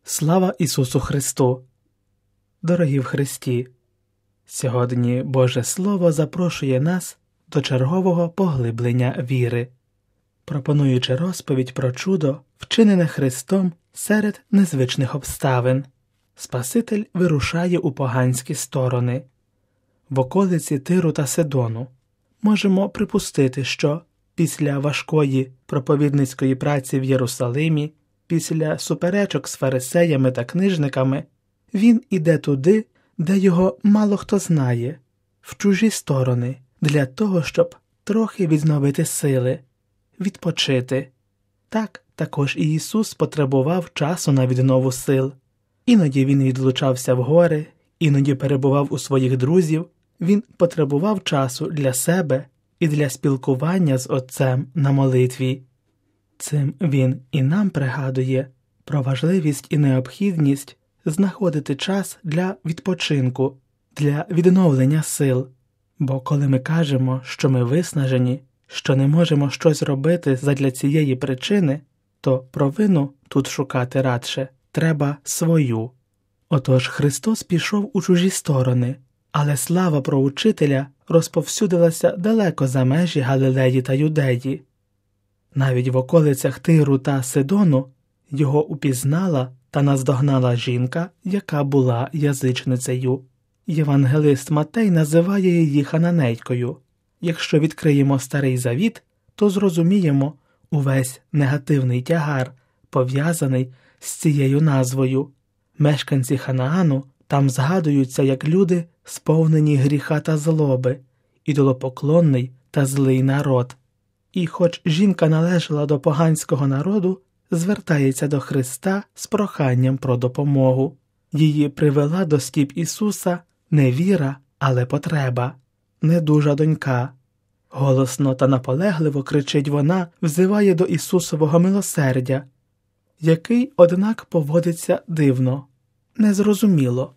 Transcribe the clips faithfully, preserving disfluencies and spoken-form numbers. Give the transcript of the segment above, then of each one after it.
Слава Ісусу Христу! Дорогі в Христі! Сьогодні Боже Слово запрошує нас до чергового поглиблення віри, пропонуючи розповідь про чудо, вчинене Христом серед незвичних обставин. Спаситель вирушає у поганські сторони. В околиці Тиру та Сидону можемо припустити, що після важкої проповідницької праці в Єрусалимі, після суперечок з фарисеями та книжниками, він іде туди, де його мало хто знає, в чужі сторони, для того, щоб трохи відновити сили, відпочити. Так, також і Ісус потребував часу на віднову сил. Іноді він відлучався в гори, іноді перебував у своїх друзів, він потребував часу для себе і для спілкування з Отцем на молитві. Цим він і нам пригадує про важливість і необхідність знаходити час для відпочинку, для відновлення сил. Бо коли ми кажемо, що ми виснажені, що не можемо щось робити задля цієї причини, то провину тут шукати радше треба свою. Отож Христос пішов у чужі сторони, але слава про учителя розповсюдилася далеко за межі Галилеї та Юдеї. Навіть в околицях Тиру та Сидону його упізнала та наздогнала жінка, яка була язичницею. Євангелист Матей називає її хананейкою. Якщо відкриємо Старий Завіт, то зрозуміємо увесь негативний тягар, пов'язаний з цією назвою. Мешканці Ханаану там згадуються як люди, сповнені гріха та злоби, ідолопоклонний та злий народ. І хоч жінка належала до поганського народу, звертається до Христа з проханням про допомогу. Її привела до стіп Ісуса не віра, але потреба, недужа донька. Голосно та наполегливо кричить вона, взиває до Ісусового милосердя, який, однак, поводиться дивно, незрозуміло.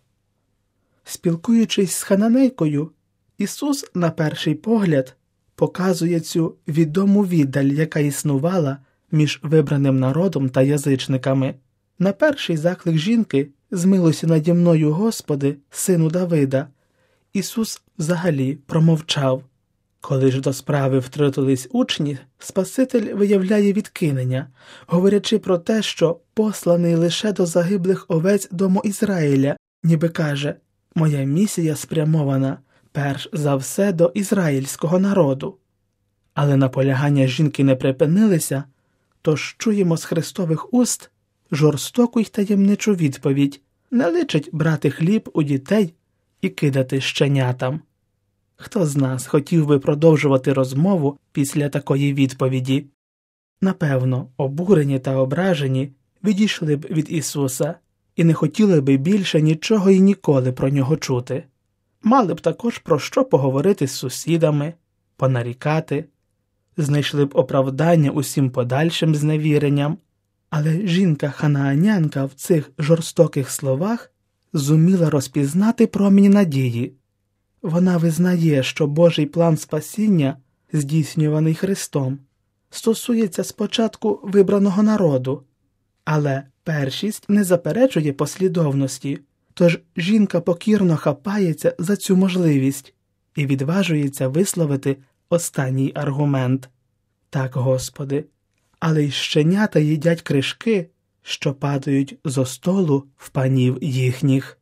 Спілкуючись з хананейкою, Ісус, на перший погляд, показує цю відому віддаль, яка існувала між вибраним народом та язичниками. На перший заклик жінки «Змилуйся наді мною, Господи, сину Давида», Ісус взагалі промовчав. Коли ж до справи втрутились учні, Спаситель виявляє відкинення, говорячи про те, що посланий лише до загиблих овець дому Ізраїля, ніби каже «Моя місія спрямована перш за все до ізраїльського народу». Але наполягання жінки не припинилися, тож чуємо з Христових уст жорстоку й таємничу відповідь: не личить брати хліб у дітей і кидати щенятам. Хто з нас хотів би продовжувати розмову після такої відповіді? Напевно, обурені та ображені відійшли б від Ісуса і не хотіли би більше нічого і ніколи про нього чути. Мали б також про що поговорити з сусідами, понарікати, знайшли б оправдання усім подальшим зневіренням. Але жінка-ханаанянка в цих жорстоких словах зуміла розпізнати промінь надії. Вона визнає, що Божий план спасіння, здійснюваний Христом, стосується спочатку вибраного народу, але першість не заперечує послідовності, тож жінка покірно хапається за цю можливість і відважується висловити останній аргумент. Так, Господи, але й щенята їдять кришки, що падають зо столу в панів їхніх.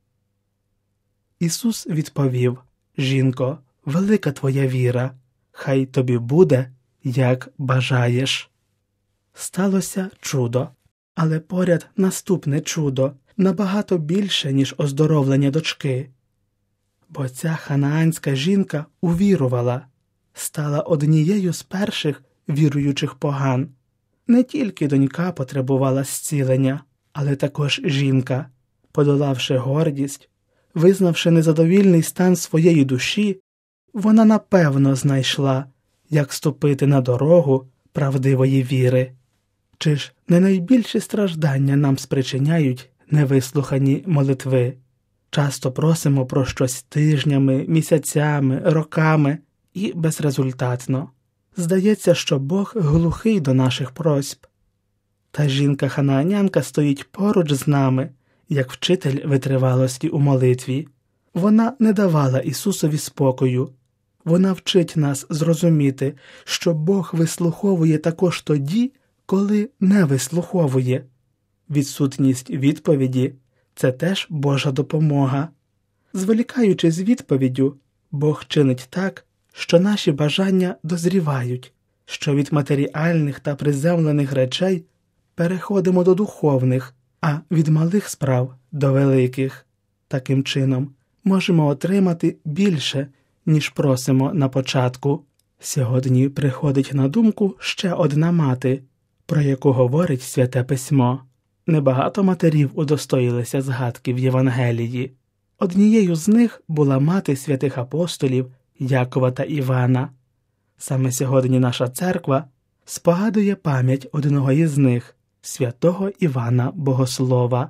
Ісус відповів: «Жінко, велика твоя віра, хай тобі буде, як бажаєш». Сталося чудо, але поряд наступне чудо, набагато більше, ніж оздоровлення дочки. Бо ця ханаанська жінка увірувала, стала однією з перших віруючих поган. Не тільки донька потребувала зцілення, але також жінка, подолавши гордість, визнавши незадовільний стан своєї душі, вона напевно знайшла, як ступити на дорогу правдивої віри. Чи ж не найбільші страждання нам спричиняють невислухані молитви? Часто просимо про щось тижнями, місяцями, роками і безрезультатно. Здається, що Бог глухий до наших просьб. Та жінка-ханаанянка стоїть поруч з нами, як вчитель витривалості у молитві. Вона не давала Ісусові спокою. Вона вчить нас зрозуміти, що Бог вислуховує також тоді, коли не вислуховує. Відсутність відповіді – це теж Божа допомога. Зволікаючи з відповіддю, Бог чинить так, що наші бажання дозрівають, що від матеріальних та приземлених речей переходимо до духовних, а від малих справ до великих. Таким чином, можемо отримати більше, ніж просимо на початку. Сьогодні приходить на думку ще одна мати, про яку говорить Святе Письмо. Небагато матерів удостоїлися згадки в Євангелії. Однією з них була мати святих апостолів Якова та Івана. Саме сьогодні наша церква спогадує пам'ять одного із них, святого Івана Богослова.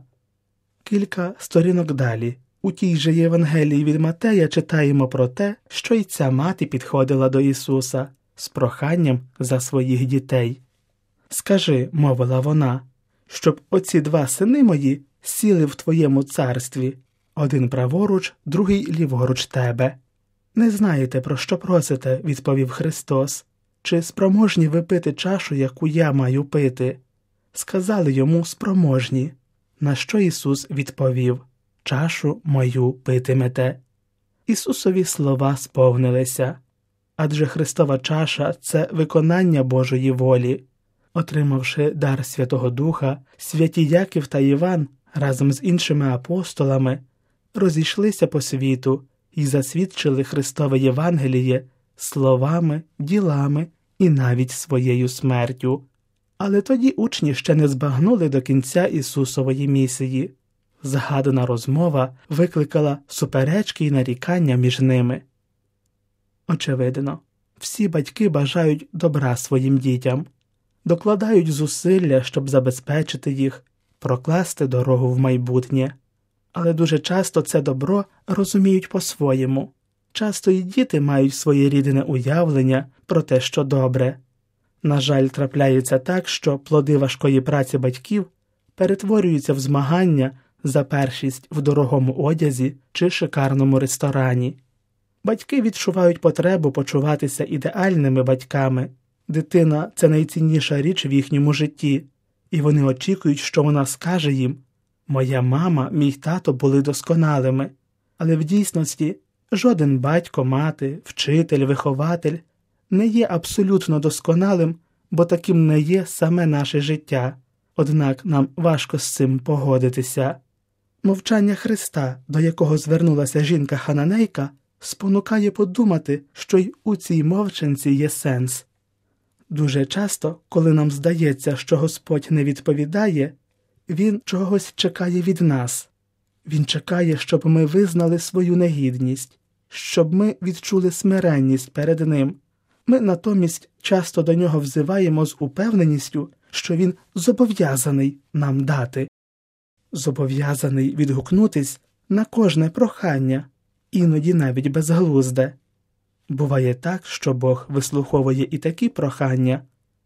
Кілька сторінок далі, у тій же Євангелії від Матея читаємо про те, що й ця мати підходила до Ісуса з проханням за своїх дітей. «Скажи, – мовила вона, – щоб оці два сини мої сіли в твоєму царстві, один праворуч, другий ліворуч тебе». «Не знаєте, про що просите», – відповів Христос. «Чи спроможні ви пити чашу, яку я маю пити?» Сказали йому спроможні, на що Ісус відповів: «Чашу мою питимете». Ісусові слова сповнилися. Адже Христова чаша – це виконання Божої волі. Отримавши дар Святого Духа, святі Яків та Іван разом з іншими апостолами розійшлися по світу і засвідчили Христове Євангеліє словами, ділами і навіть своєю смертю. Але тоді учні ще не збагнули до кінця Ісусової місії. Згадана розмова викликала суперечки й нарікання між ними. Очевидно, всі батьки бажають добра своїм дітям, докладають зусилля, щоб забезпечити їх, прокласти дорогу в майбутнє. Але дуже часто це добро розуміють по-своєму. Часто і діти мають своєрідне уявлення про те, що добре. На жаль, трапляється так, що плоди важкої праці батьків перетворюються в змагання за першість в дорогому одязі чи шикарному ресторані. Батьки відчувають потребу почуватися ідеальними батьками. Дитина – це найцінніша річ в їхньому житті, і вони очікують, що вона скаже їм: «Моя мама, мій тато були досконалими». Але в дійсності жоден батько, мати, вчитель, вихователь не є абсолютно досконалим, бо таким не є саме наше життя. Однак нам важко з цим погодитися. Мовчання Христа, до якого звернулася жінка-хананейка, спонукає подумати, що й у цій мовчанці є сенс. Дуже часто, коли нам здається, що Господь не відповідає, Він чогось чекає від нас. Він чекає, щоб ми визнали свою негідність, щоб ми відчули смиренність перед Ним. Ми натомість часто до Нього взиваємо з упевненістю, що Він зобов'язаний нам дати. Зобов'язаний відгукнутись на кожне прохання, іноді навіть безглузде. Буває так, що Бог вислуховує і такі прохання,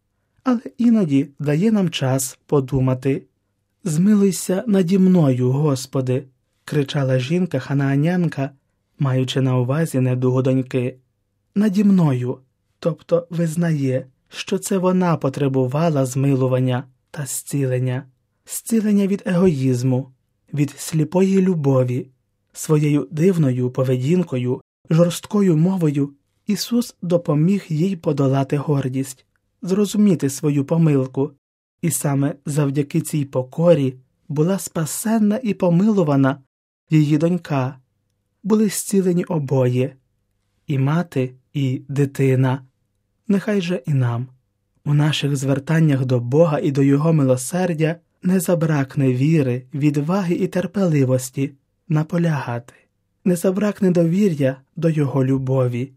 але іноді дає нам час подумати. «Змилуйся наді мною, Господи!» – кричала жінка-ханаанянка, маючи на увазі недугу доньки. «Наді мною», тобто визнає, що це вона потребувала змилування та зцілення. Зцілення від егоїзму, від сліпої любові. Своєю дивною поведінкою, жорсткою мовою Ісус допоміг їй подолати гордість, зрозуміти свою помилку. І саме завдяки цій покорі була спасенна і помилувана її донька. Були зцілені обоє – і мати, і дитина. Нехай же і нам, у наших звертаннях до Бога і до Його милосердя, не забракне віри, відваги і терпеливості наполягати, не забракне довір'я до Його любові,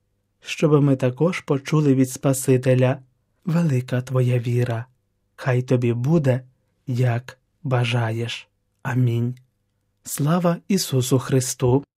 щоб ми також почули від Спасителя: «Велика твоя віра, хай тобі буде, як бажаєш». Амінь. Слава Ісусу Христу!